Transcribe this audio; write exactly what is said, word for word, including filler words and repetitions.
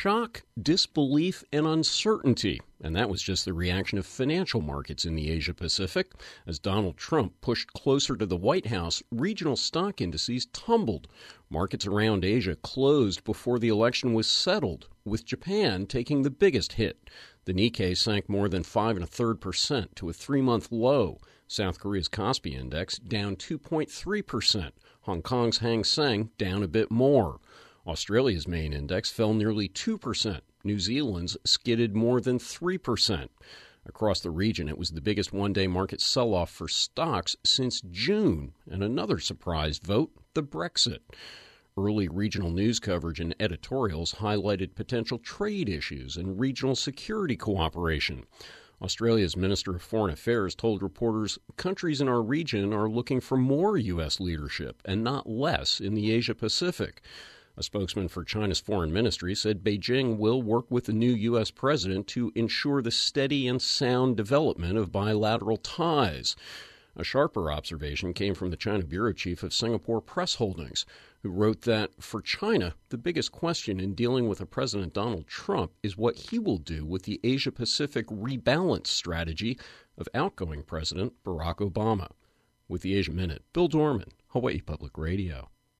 shock, disbelief, and uncertainty. And that was just the reaction of financial markets in the Asia-Pacific. As Donald Trump pushed closer to the White House, regional stock indices tumbled. Markets around Asia closed before the election was settled, with Japan taking the biggest hit. The Nikkei sank more than five and a third percent to a three-month low. South Korea's Kospi index down two point three percent. Hong Kong's Hang Seng down a bit more. Australia's main index fell nearly two percent. New Zealand's skidded more than three percent. Across the region, it was the biggest one-day market sell-off for stocks since June. And another surprise vote, the Brexit. Early regional news coverage and editorials highlighted potential trade issues and regional security cooperation. Australia's Minister of Foreign Affairs told reporters countries in our region are looking for more U S leadership and not less in the Asia-Pacific. A spokesman for China's foreign ministry said Beijing will work with the new U S president to ensure the steady and sound development of bilateral ties. A sharper observation came from the China bureau chief of Singapore Press Holdings, who wrote that for China, the biggest question in dealing with a President Donald Trump is what he will do with the Asia-Pacific rebalance strategy of outgoing President Barack Obama. With the Asia Minute, Bill Dorman, Hawaii Public Radio.